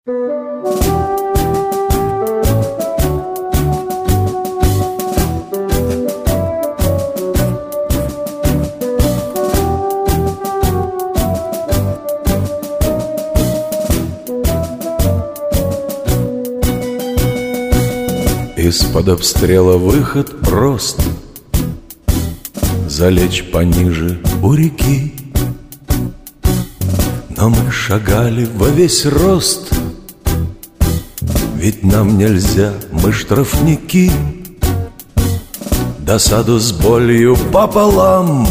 Из-под обстрела выход прост: залечь пониже у реки. Но мы шагали во весь рост, ведь нам нельзя, мы штрафники. Досаду с болью пополам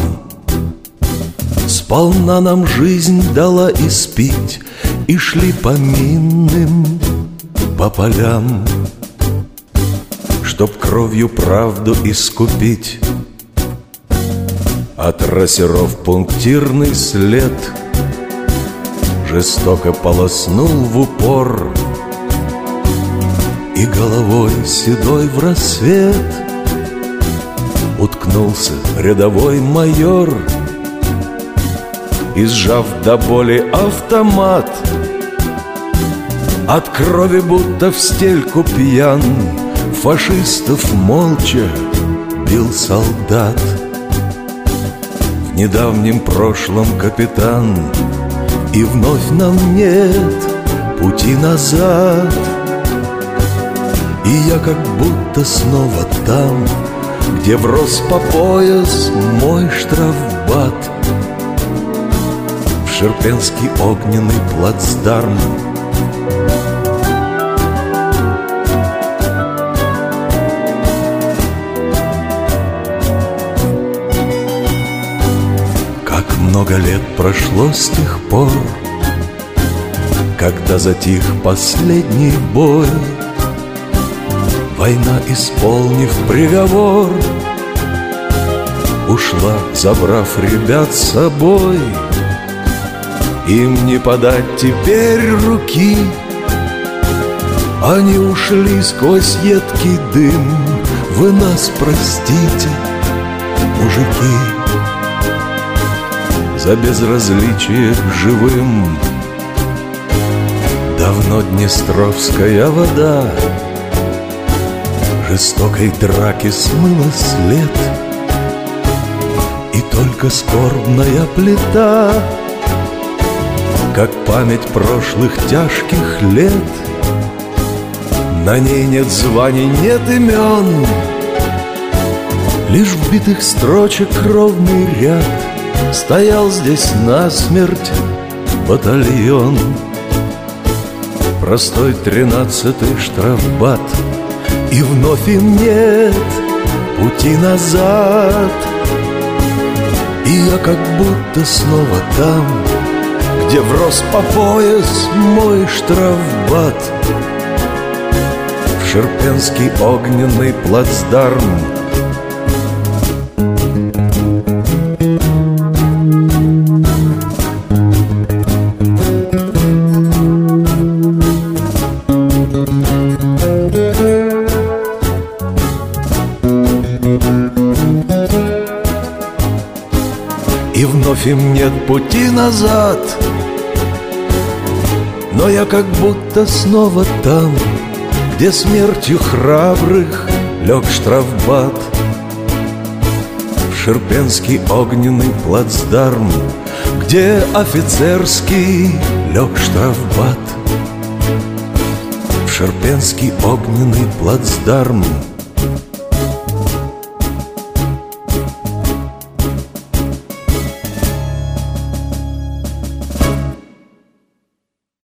сполна нам жизнь дала испить, и шли по минным, по полям, чтоб кровью правду искупить. От трассеров пунктирный след жестоко полоснул в упор, и головой седой в рассвет уткнулся рядовой майор. И сжав до боли автомат, от крови будто в стельку пьян, фашистов молча бил солдат. В недавнем прошлом капитан, и вновь нам нет пути назад. И я как будто снова там, где врос по пояс мой штрафбат. В Шерпенский огненный плацдарм. Много лет прошло с тех пор, когда затих последний бой. Война, исполнив приговор, ушла, забрав ребят с собой. Им не подать теперь руки, они ушли сквозь едкий дым. Вы нас простите, мужики, за безразличие к живым. Давно днестровская вода жестокой драки смыла след, и только скорбная плита, как память прошлых тяжких лет. На ней нет званий, нет имен, лишь вбитых строчек ровный ряд. Стоял здесь насмерть батальон, простой 13-й штрафбат. И вновь им нет пути назад. И я как будто снова там, где врос по пояс мой штрафбат. В Шерпенский огненный плацдарм. И вновь им нет пути назад. Но я как будто снова там, где смертью храбрых лег штрафбат. В Шерпенский огненный плацдарм, где офицерский лег штрафбат. В Шерпенский огненный плацдарм.